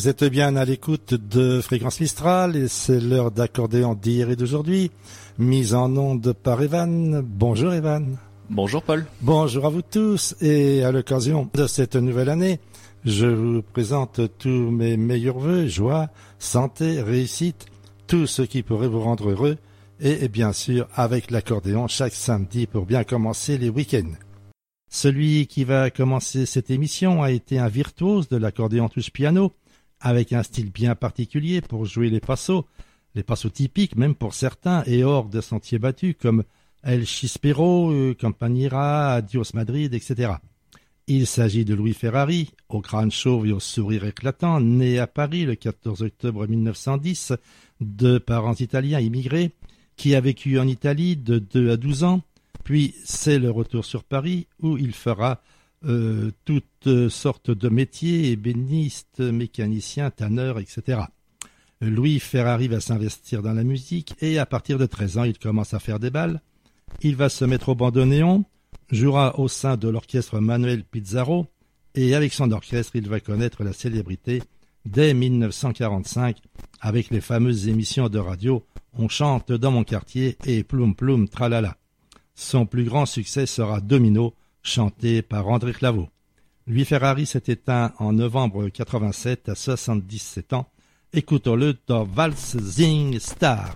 Vous êtes bien à l'écoute de Fréquence Mistral et c'est l'heure d'accordéon d'hier et d'aujourd'hui, mise en onde par Evan. Bonjour Evan. Bonjour Paul. Bonjour à vous tous et à l'occasion de cette nouvelle année, je vous présente tous mes meilleurs vœux, joie, santé, réussite, tout ce qui pourrait vous rendre heureux et bien sûr avec l'accordéon chaque samedi pour bien commencer les week-ends. Celui qui va commencer cette émission a été un virtuose de l'accordéon touche-piano, avec un style bien particulier pour jouer les passos typiques même pour certains et hors de sentiers battus comme El Chispero, Campanera, Adios Madrid, etc. Il s'agit de Louis Ferrari, au crâne chauve et au sourire éclatant, né à Paris le 14 octobre 1910, de parents italiens immigrés, qui a vécu en Italie de 2 à 12 ans, puis c'est le retour sur Paris où il fera toutes sortes de métiers, ébéniste, mécanicien, tanneur, etc. Louis Ferrari va s'investir dans la musique et à partir de 13 ans, il commence à faire des bals. Il va se mettre au bandoneon, jouera au sein de l'orchestre Manuel Pizarro et avec son orchestre, il va connaître la célébrité dès 1945 avec les fameuses émissions de radio « On chante dans mon quartier » et « Ploum Ploum Tralala ». Son plus grand succès sera « Domino », chanté par André Claveau. Louis Ferrari s'est éteint en novembre 87 à 77 ans. Écoutons-le dans Waltz Sing Star.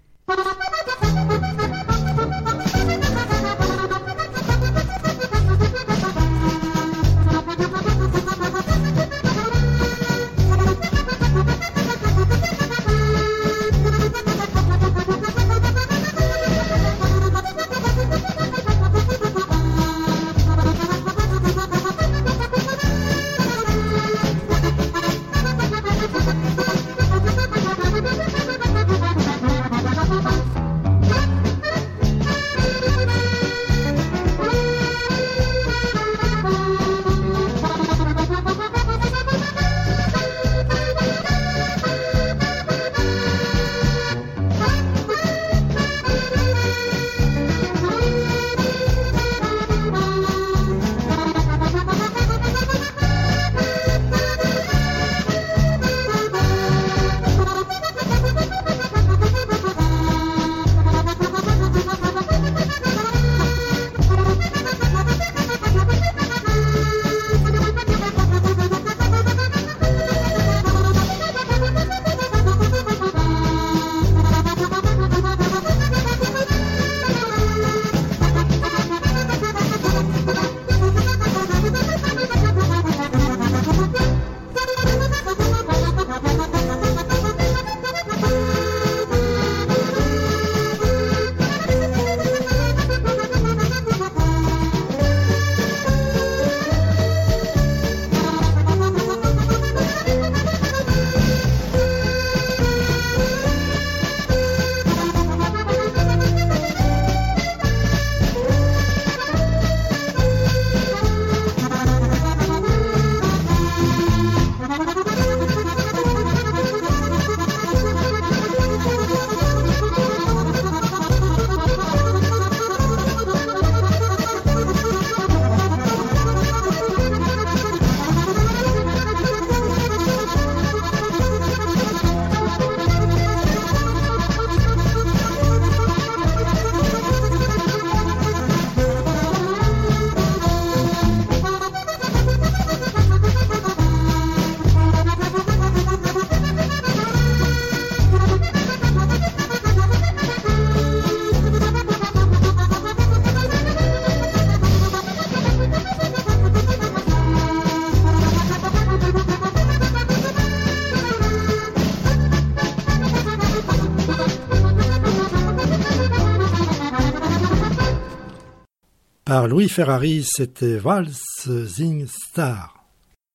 Par Louis Ferrari, c'était Waltz Sing Star.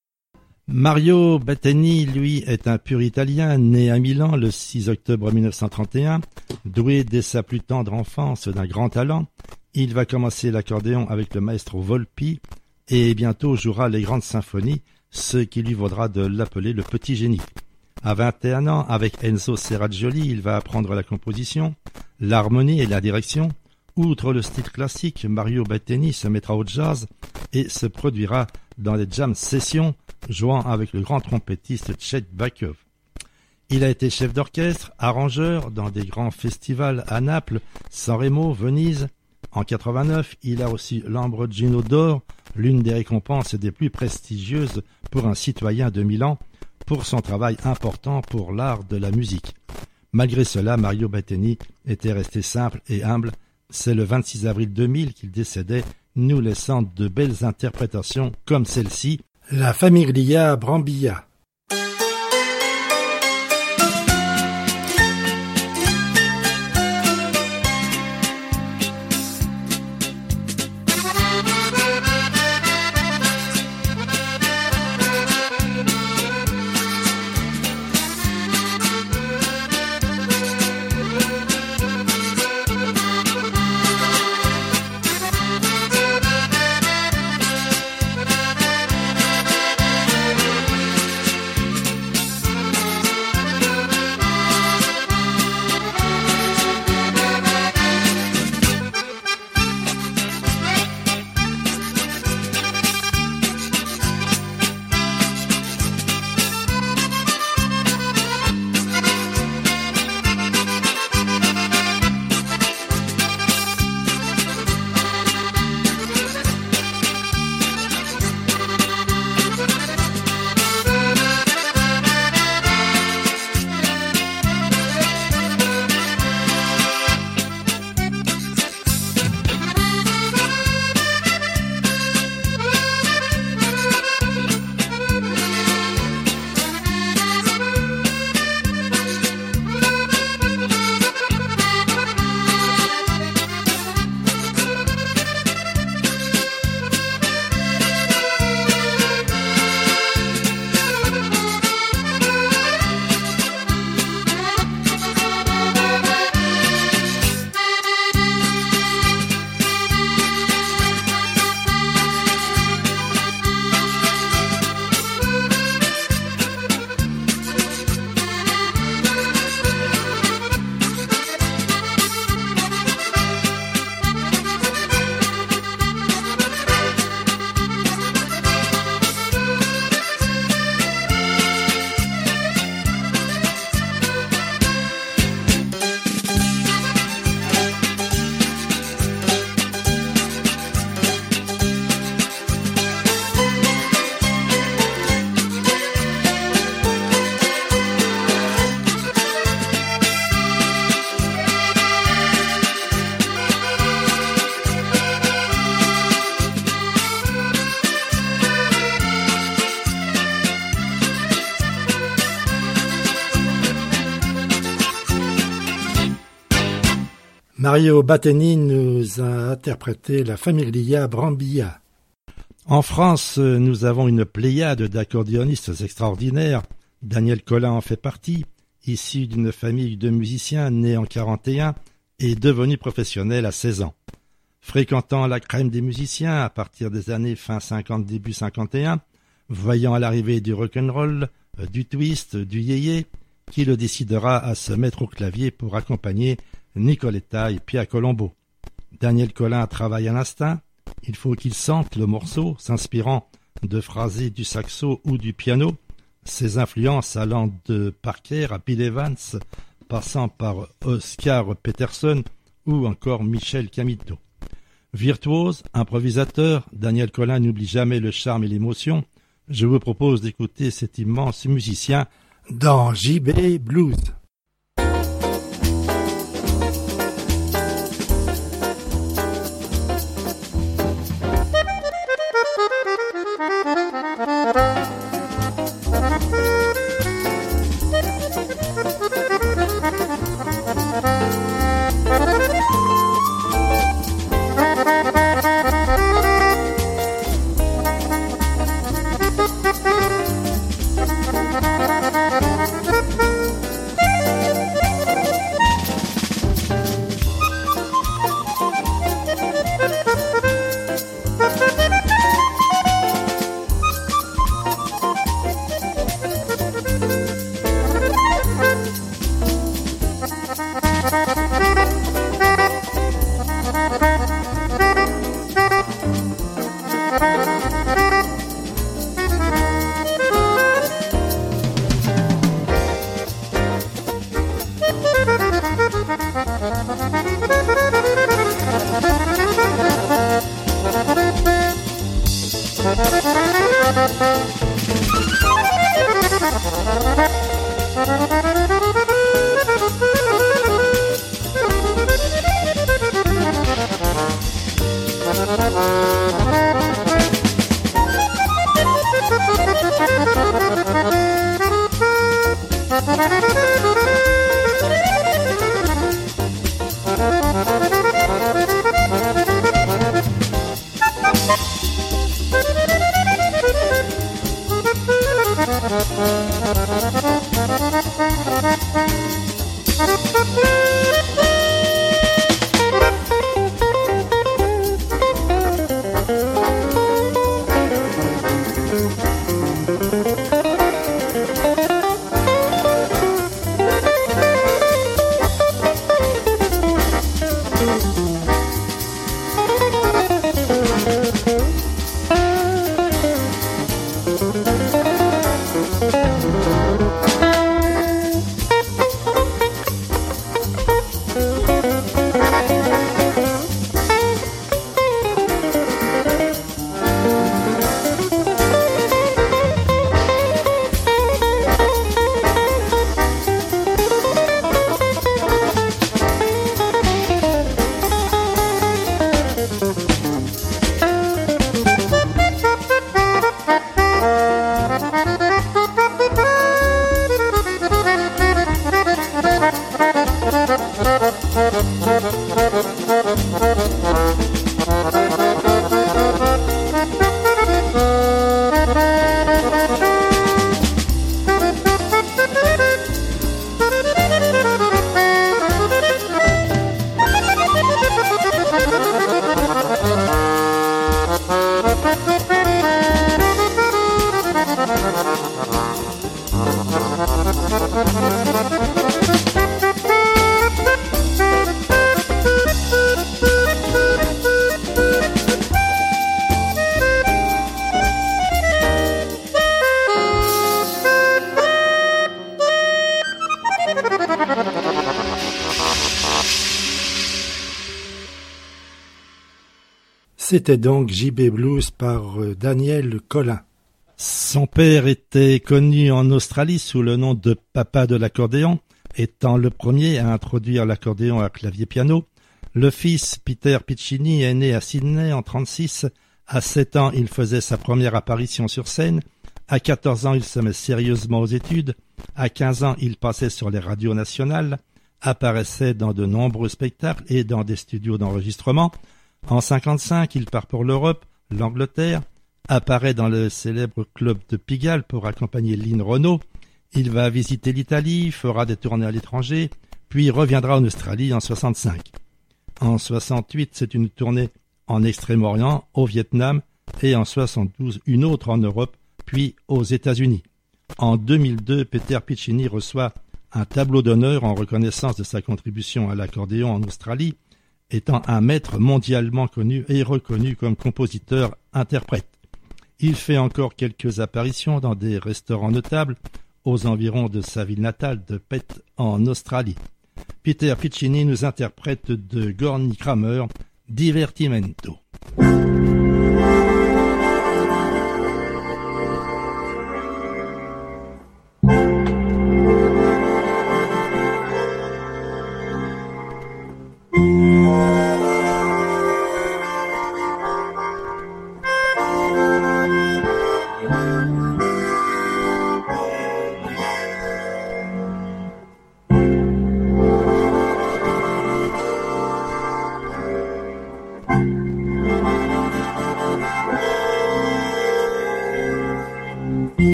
Mario Bettini, lui, est un pur italien, né à Milan le 6 octobre 1931. Doué dès sa plus tendre enfance d'un grand talent, il va commencer l'accordéon avec le maestro Volpi et bientôt jouera les grandes symphonies, ce qui lui vaudra de l'appeler le petit génie. À 21 ans, avec Enzo Serraggioli, il va apprendre la composition, l'harmonie et la direction. Outre le style classique, Mario Bettini se mettra au jazz et se produira dans les jam sessions, jouant avec le grand trompettiste Chet Baker. Il a été chef d'orchestre, arrangeur dans des grands festivals à Naples, San Remo, Venise. En 89, il a reçu l'Ambrogino d'or, l'une des récompenses des plus prestigieuses pour un citoyen de Milan, pour son travail important pour l'art de la musique. Malgré cela, Mario Batteni était resté simple et humble. C'est le 26 avril 2000 qu'il décédait, nous laissant de belles interprétations comme celle-ci, La Famiglia Brambilla. Mario Batteni nous a interprété la Famiglia Brambilla. En France, nous avons une pléiade d'accordéonistes extraordinaires. Daniel Colin en fait partie, issu d'une famille de musiciens né en 1941 et devenu professionnel à 16 ans. Fréquentant la crème des musiciens à partir des années fin 50, début 51, voyant à l'arrivée du rock'n'roll, du twist, du yéyé, qui le décidera à se mettre au clavier pour accompagner Nicoletta et Pia Colombo. Daniel Colin travaille à l'instinct, il faut qu'il sente le morceau, s'inspirant de phrasés du saxo ou du piano, ses influences allant de Parker à Bill Evans, passant par Oscar Peterson ou encore Michel Camito. Virtuose, improvisateur, Daniel Colin n'oublie jamais le charme et l'émotion. Je vous propose d'écouter cet immense musicien dans JB Blues. C'était donc JB Blues par Daniel Collin. Son père était connu en Australie sous le nom de Papa de l'accordéon, étant le premier à introduire l'accordéon à clavier-piano. Le fils, Peter Piccini, est né à Sydney en 1936. À 7 ans, il faisait sa première apparition sur scène. À 14 ans, il se met sérieusement aux études. À 15 ans, il passait sur les radios nationales, apparaissait dans de nombreux spectacles et dans des studios d'enregistrement. En 1955, il part pour l'Europe, l'Angleterre, apparaît dans le célèbre club de Pigalle pour accompagner Lynn Renault. Il va visiter l'Italie, fera des tournées à l'étranger, puis reviendra en Australie en 1965. En 1968, c'est une tournée en Extrême-Orient, au Vietnam, et en 1972, une autre en Europe, puis aux États-Unis. En 2002, Peter Piccini reçoit un tableau d'honneur en reconnaissance de sa contribution à l'accordéon en Australie, étant un maître mondialement connu et reconnu comme compositeur-interprète. Il fait encore quelques apparitions dans des restaurants notables aux environs de sa ville natale de Perth en Australie. Peter Piccini nous interprète de Gorny Kramer, Divertimento.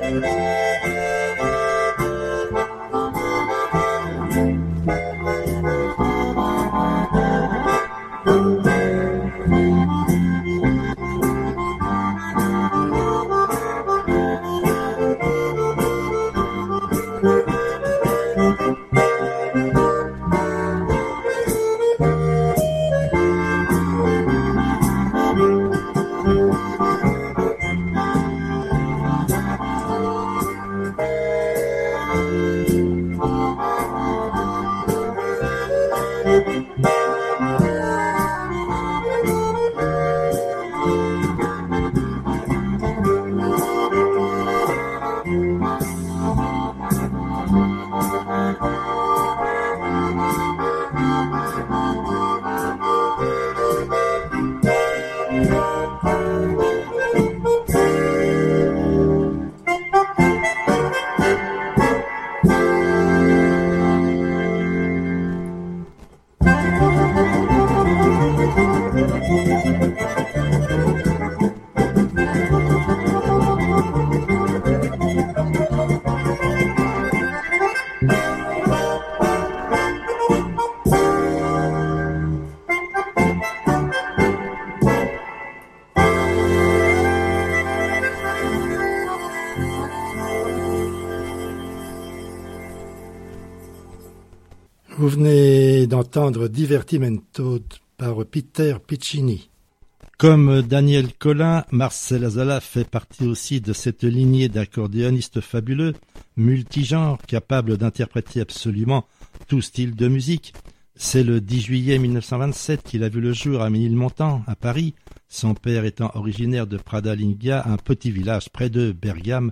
Vous venez d'entendre Divertimento par Peter Piccini. Comme Daniel Colin, Marcel Azala fait partie aussi de cette lignée d'accordéonistes fabuleux, multigenres, capables d'interpréter absolument tout style de musique. C'est le 10 juillet 1927 qu'il a vu le jour à Ménilmontant, à Paris, son père étant originaire de Pradalinga, un petit village près de Bergame.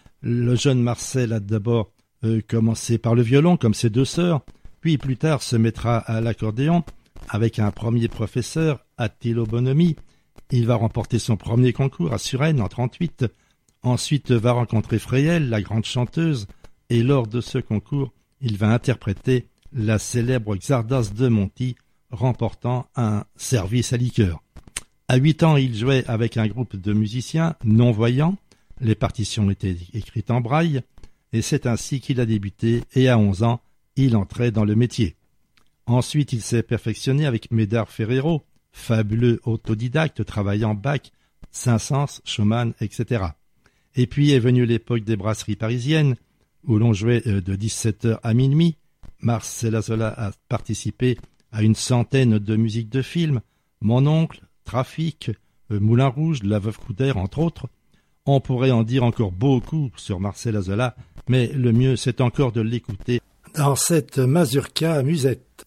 Le jeune Marcel a d'abord commencé par le violon, comme ses deux sœurs, puis plus tard se mettra à l'accordéon avec un premier professeur, Attilo Bonomi. Il va remporter son premier concours à Suresnes en 1938. Ensuite va rencontrer Freyel, la grande chanteuse, et lors de ce concours, il va interpréter la célèbre Xardas de Monti, remportant un service à liqueur. À 8 ans, il jouait avec un groupe de musiciens non-voyants. Les partitions étaient écrites en braille, et c'est ainsi qu'il a débuté, et à 11 ans, il entrait dans le métier. Ensuite, il s'est perfectionné avec Médard Ferrero, fabuleux autodidacte travaillant Bach, Saint-Saëns, Schumann, etc. Et puis est venue l'époque des brasseries parisiennes, où l'on jouait de 17h à minuit. Marcel Azala a participé à une centaine de musiques de films, Mon oncle, Trafic, Moulin Rouge, La Veuve Coudert, entre autres. On pourrait en dire encore beaucoup sur Marcel Azala, mais le mieux c'est encore de l'écouter dans cette mazurka musette.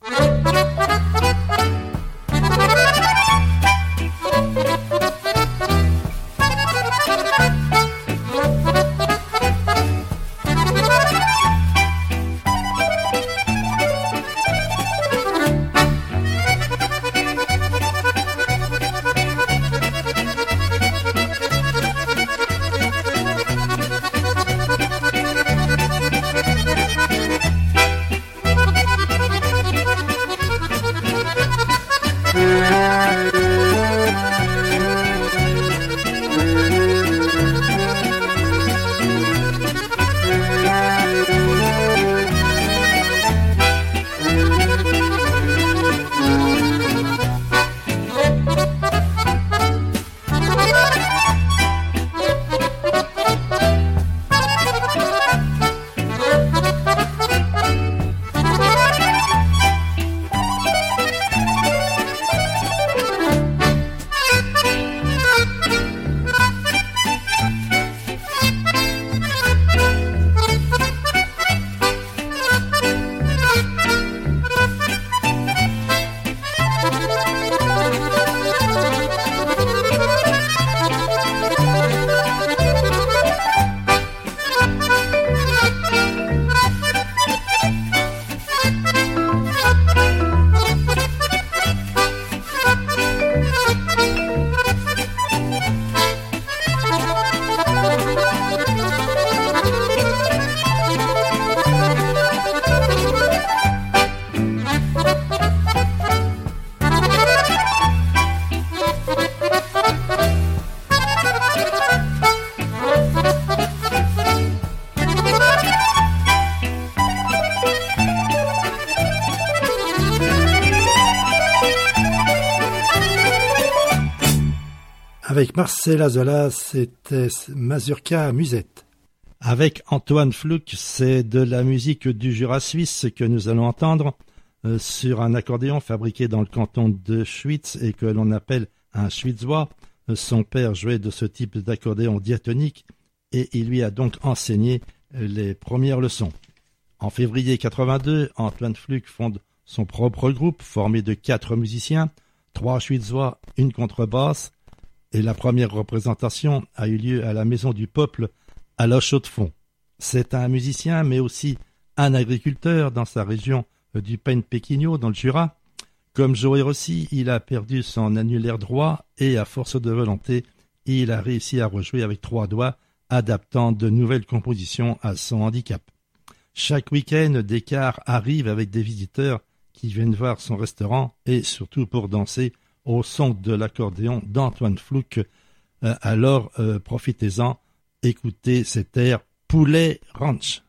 Avec Marcella Zola, c'était Mazurka Musette. Avec Antoine Fluck, c'est de la musique du Jura suisse que nous allons entendre sur un accordéon fabriqué dans le canton de Schwytz et que l'on appelle un schwytzois. Son père jouait de ce type d'accordéon diatonique et il lui a donc enseigné les premières leçons. En février 82, Antoine Fluck fonde son propre groupe formé de 4 musiciens, 3 schwytzois, une contrebasse, et la première représentation a eu lieu à la Maison du Peuple à La Chaux-de-Fonds. C'est un musicien mais aussi un agriculteur dans sa région du Pen-Péquigno dans le Jura. Comme Joe Rossi, il a perdu son annulaire droit et à force de volonté, il a réussi à rejouer avec 3 doigts, adaptant de nouvelles compositions à son handicap. Chaque week-end, Descartes arrive avec des visiteurs qui viennent voir son restaurant et surtout pour danser au son de l'accordéon d'Antoine Fluck. Alors, profitez-en, écoutez cet air Poulet Ranch.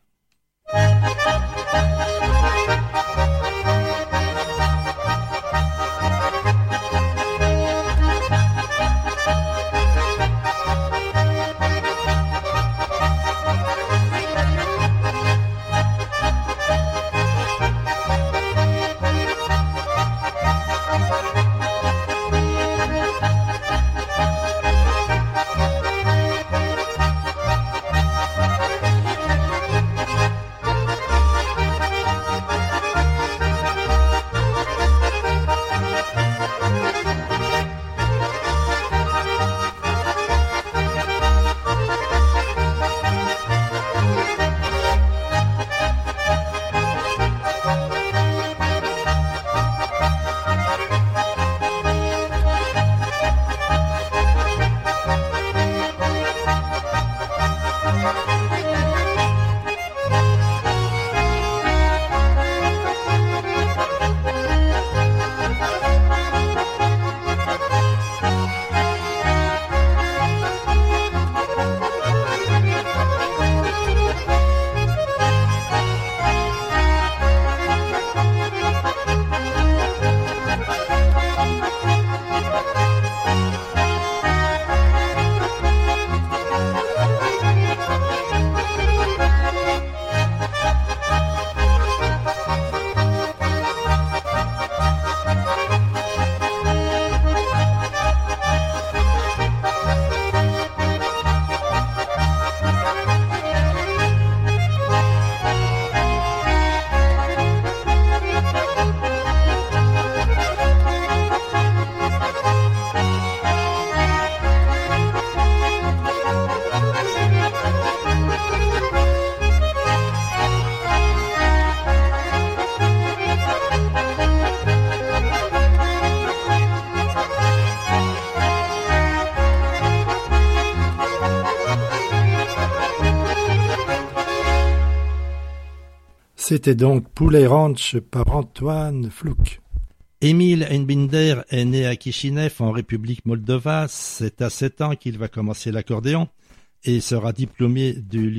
C'était donc Poulet Ranch par Antoine Fluck. Emil Einbinder est né à Kishinev en République Moldova. C'est à 7 ans qu'il va commencer l'accordéon et sera diplômé du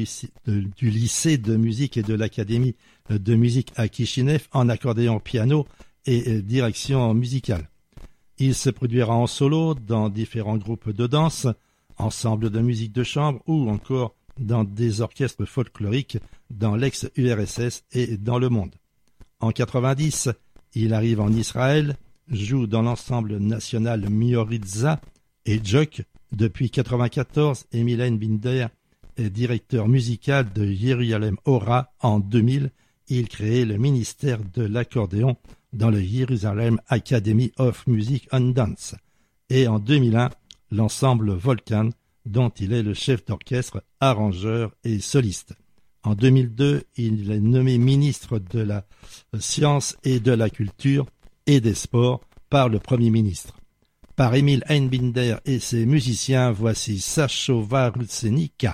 lycée de musique et de l'Académie de musique à Kishinev en accordéon piano et direction musicale. Il se produira en solo dans différents groupes de danse, ensembles de musique de chambre ou encore dans des orchestres folkloriques dans l'ex-URSS et dans le monde. En 90, il arrive en Israël, joue dans l'ensemble national Mioritza et Jock. Depuis 94, Emil Einbinder est directeur musical de Jérusalem Ora. En 2000, il crée le ministère de l'accordéon dans le Jerusalem Academy of Music and Dance. Et en 2001, l'ensemble Volcan, dont il est le chef d'orchestre, arrangeur et soliste. En 2002, il est nommé ministre de la Science et de la Culture et des Sports par le Premier ministre. Par Emil Einbinder et ses musiciens, voici Sachova Rutsenika.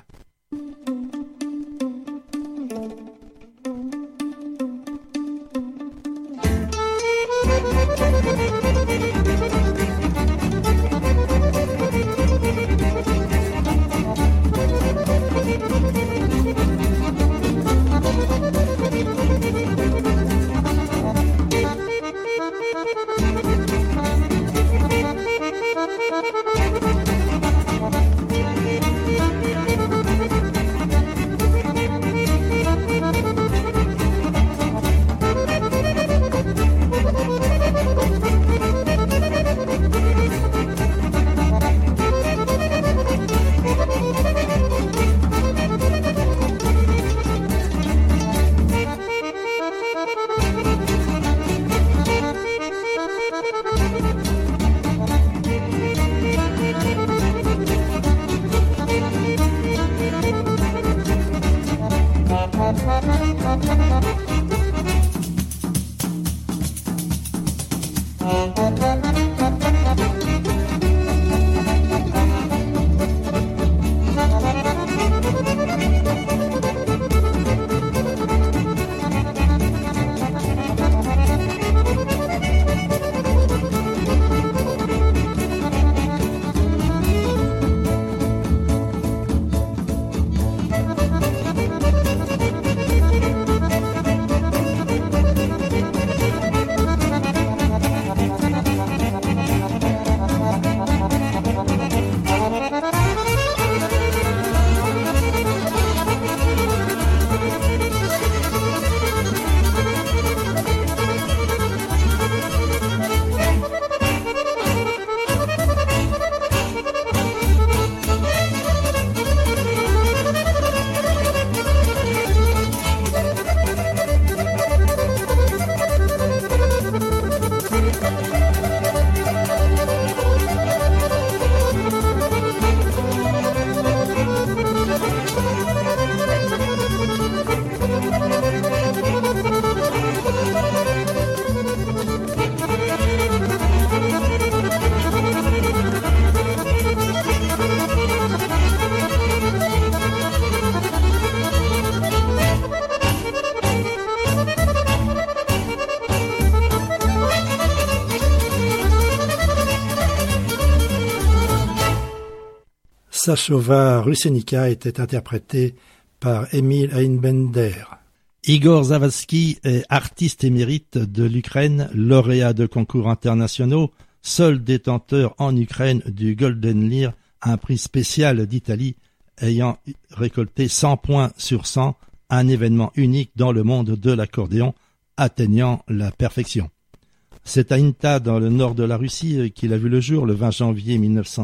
Sachova Rusenica était interprété par Emil Einbender. Igor Zavadsky est artiste émérite de l'Ukraine, lauréat de concours internationaux, seul détenteur en Ukraine du Golden Lyre, un prix spécial d'Italie, ayant récolté 100 points sur 100, un événement unique dans le monde de l'accordéon, atteignant la perfection. C'est à Inta, dans le nord de la Russie, qu'il a vu le jour le 20 janvier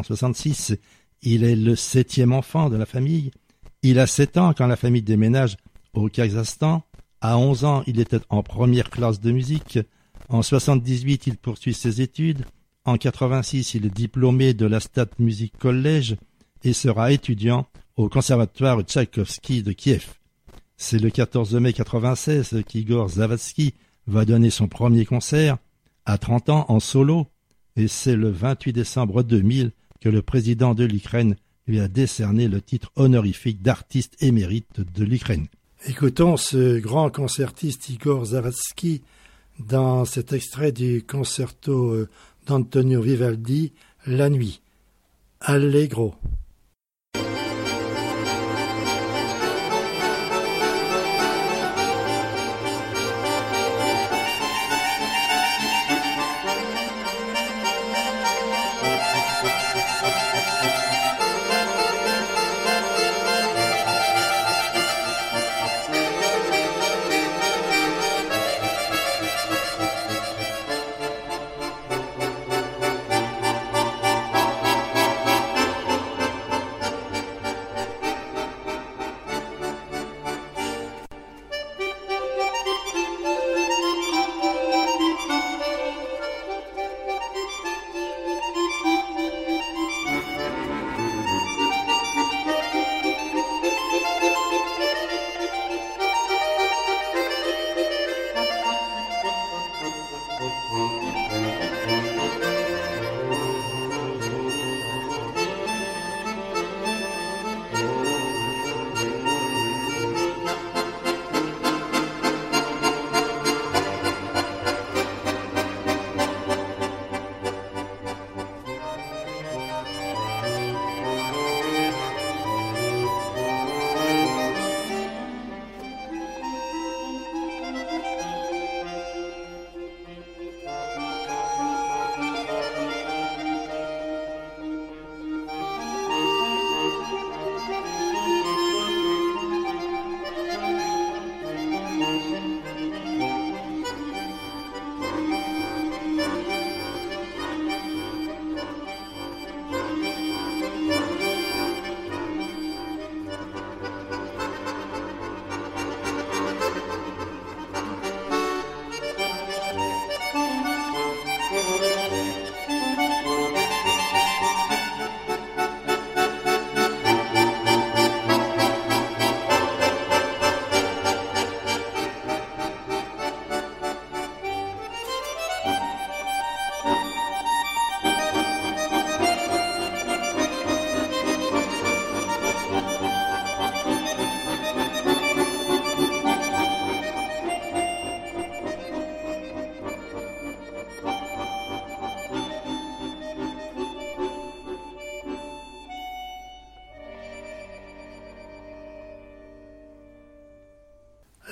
1966. Il est le 7e enfant de la famille. Il a 7 ans quand la famille déménage au Kazakhstan. À 11 ans, il était en première classe de musique. En 78, il poursuit ses études. En 86, il est diplômé de la State Music College et sera étudiant au Conservatoire Tchaïkovski de Kiev. C'est le 14 mai 96 qu'Igor Zavadsky va donner son premier concert, à 30 ans en solo, et c'est le 28 décembre 2000 que le président de l'Ukraine lui a décerné le titre honorifique d'artiste émérite de l'Ukraine. Écoutons ce grand concertiste Igor Zavadsky dans cet extrait du concerto d'Antonio Vivaldi, La Nuit. Allegro.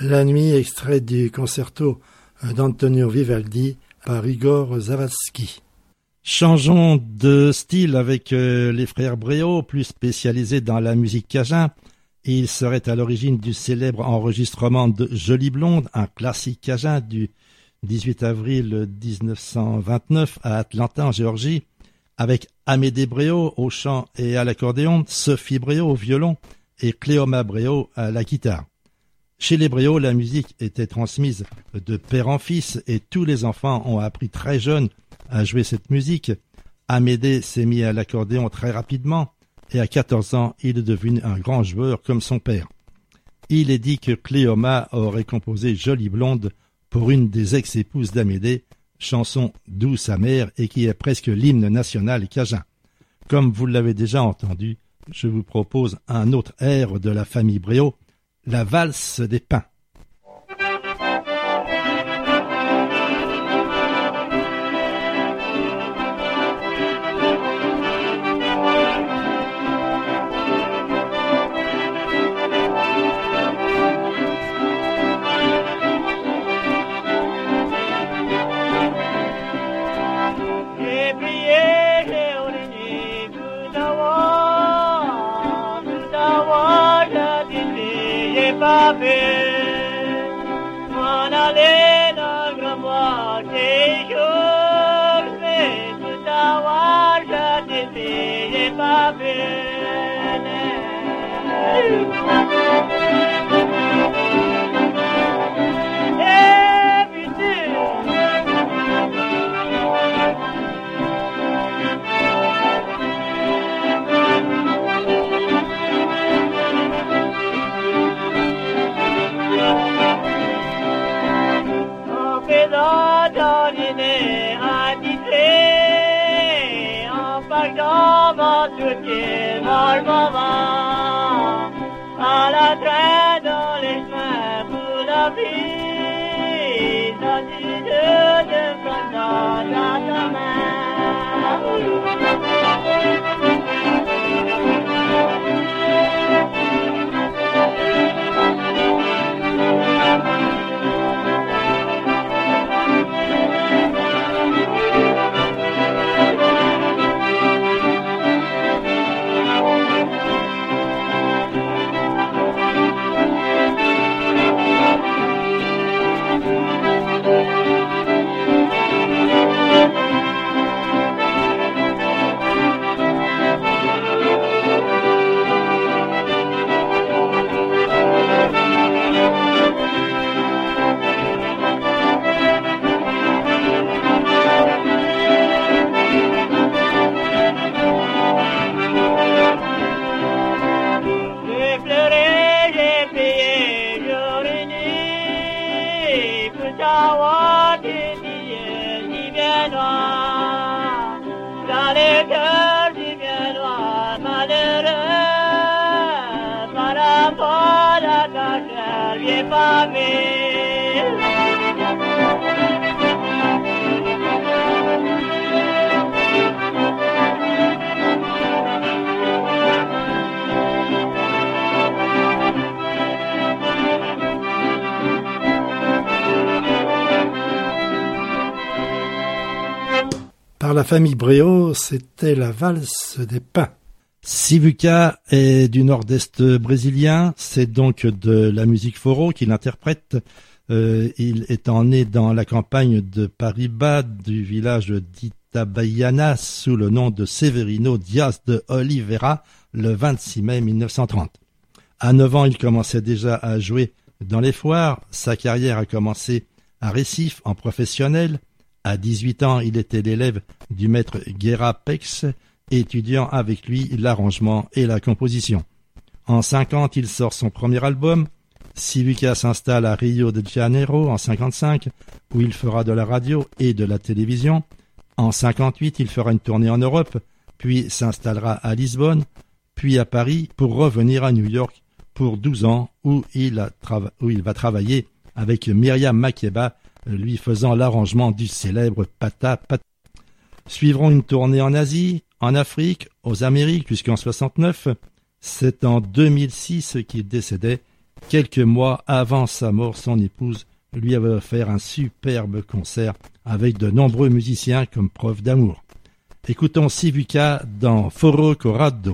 La nuit, extrait du concerto d'Antonio Vivaldi par Igor Zavadsky. Changeons de style avec les frères Bréau, plus spécialisés dans la musique cajun. Ils seraient à l'origine du célèbre enregistrement de Jolie Blonde, un classique cajun du 18 avril 1929 à Atlanta, en Géorgie, avec Amédée Bréau au chant et à l'accordéon, Sophie Bréau au violon et Cléoma Bréau à la guitare. Chez les Bréau, la musique était transmise de père en fils et tous les enfants ont appris très jeunes à jouer cette musique. Amédée s'est mis à l'accordéon très rapidement et à 14 ans, il est devenu un grand joueur comme son père. Il est dit que Cléoma aurait composé Jolie Blonde pour une des ex-épouses d'Amédée, chanson douce amère et qui est presque l'hymne national cajun. Comme vous l'avez déjà entendu, je vous propose un autre air de la famille Bréau, la valse des pins. À la traîne dans les chemins pour la vie, dans une de prenant à ta Par la famille Bréau, c'était la valse des pins. Sivuca est du nord-est brésilien, c'est donc de la musique foro qu'il interprète. Il étant né dans la campagne de Paraíba, du village d'Itabaiana, sous le nom de Severino Dias de Oliveira, le 26 mai 1930. À 9 ans, il commençait déjà à jouer dans les foires. Sa carrière a commencé à Recife en professionnel. À 18 ans, il était l'élève du maître Guerra Pex, étudiant avec lui l'arrangement et la composition. En 50, il sort son premier album. Sivuca s'installe à Rio de Janeiro en 55, où il fera de la radio et de la télévision. En 58, il fera une tournée en Europe, puis s'installera à Lisbonne, puis à Paris, pour revenir à New York pour 12 ans, où il va travailler avec Myriam Makeba, lui faisant l'arrangement du célèbre Pata Pata. Suivront une tournée en Asie, en Afrique, aux Amériques jusqu'en 69. C'est en 2006 qu'il décédait, quelques mois avant sa mort, son épouse lui avait offert un superbe concert avec de nombreux musiciens comme preuve d'amour. Écoutons Sivuca dans Foro Corrado.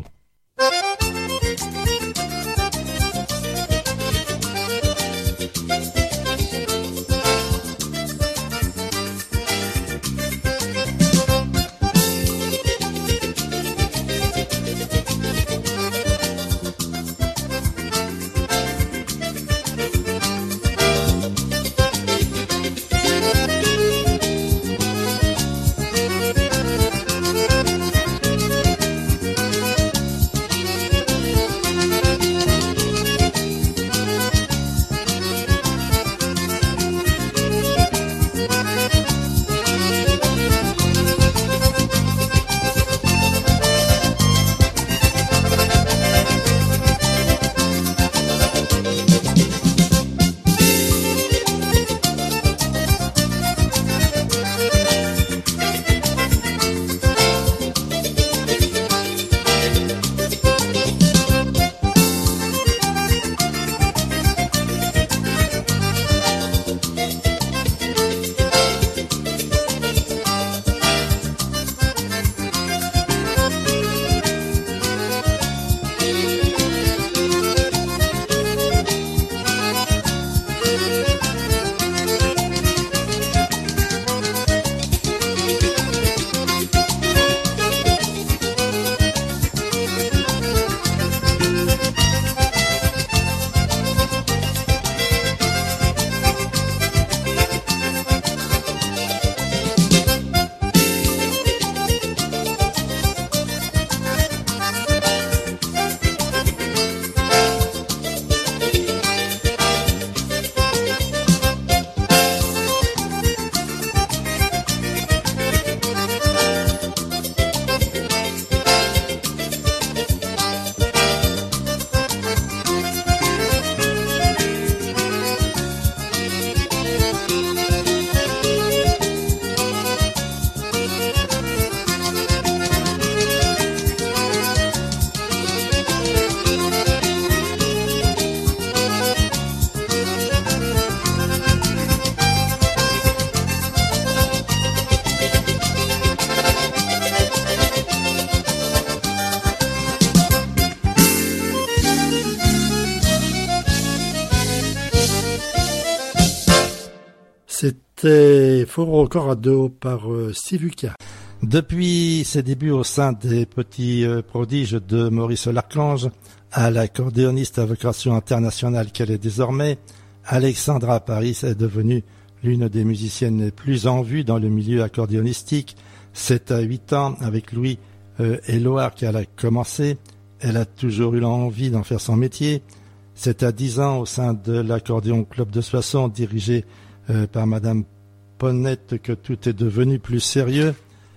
C'était Foro Corrado par Sivuca. Depuis ses débuts au sein des petits prodiges de Maurice Larchange, à l'accordéoniste à vocation internationale qu'elle est désormais, Alexandra Paris est devenue l'une des musiciennes les plus en vue dans le milieu accordéonistique. C'est à 8 ans, avec Louis Éloard, qu'elle a commencé. Elle a toujours eu l'envie d'en faire son métier. C'est à 10 ans, au sein de l'accordéon Club de Soissons, dirigé par Madame Ponette, que tout est devenu plus sérieux.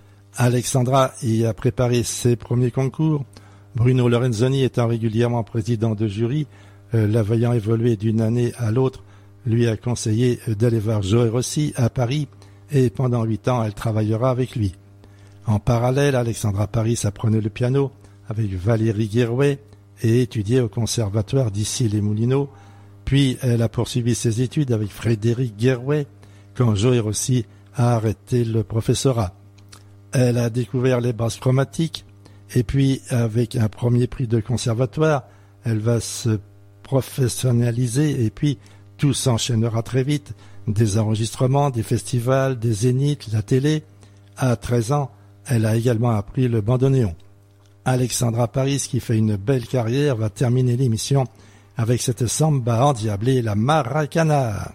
Alexandra y a préparé ses premiers concours. Bruno Lorenzoni étant régulièrement président de jury, la voyant évoluer d'une année à l'autre, lui a conseillé d'aller voir Joe Rossi à Paris, et pendant 8 ans, elle travaillera avec lui. En parallèle, Alexandra Paris apprenait le piano avec Valérie Guérouet et étudiait au conservatoire d'Issy-les-Moulineaux. Puis elle a poursuivi ses études avec Frédéric Guérouet quand Joe Rossi a arrêté le professorat. Elle a découvert les basses chromatiques et puis avec un premier prix de conservatoire, elle va se professionnaliser et puis tout s'enchaînera très vite. Des enregistrements, des festivals, des zéniths, la télé. À 13 ans, elle a également appris le bandoneon. Alexandra Paris, qui fait une belle carrière, va terminer l'émission avec cette samba endiablée, la Maracana.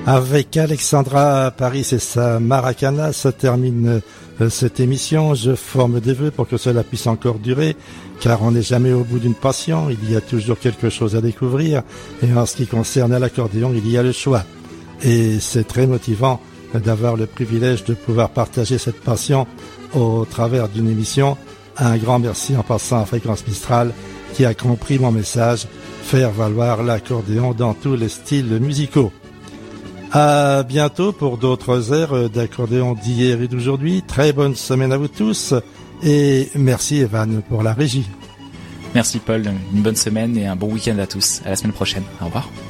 Avec Alexandra Paris et sa maracana se termine cette émission. Je forme des vœux pour que cela puisse encore durer, car on n'est jamais au bout d'une passion. Il y a toujours quelque chose à découvrir. Et en ce qui concerne l'accordéon, il y a le choix. Et c'est très motivant d'avoir le privilège de pouvoir partager cette passion au travers d'une émission. Un grand merci en passant à Fréquence Mistral qui a compris mon message, faire valoir l'accordéon dans tous les styles musicaux. À bientôt pour d'autres airs d'accordéon d'hier et d'aujourd'hui. Très bonne semaine à vous tous et merci Evan pour la régie. Merci Paul, une bonne semaine et un bon week-end à tous. À la semaine prochaine. Au revoir.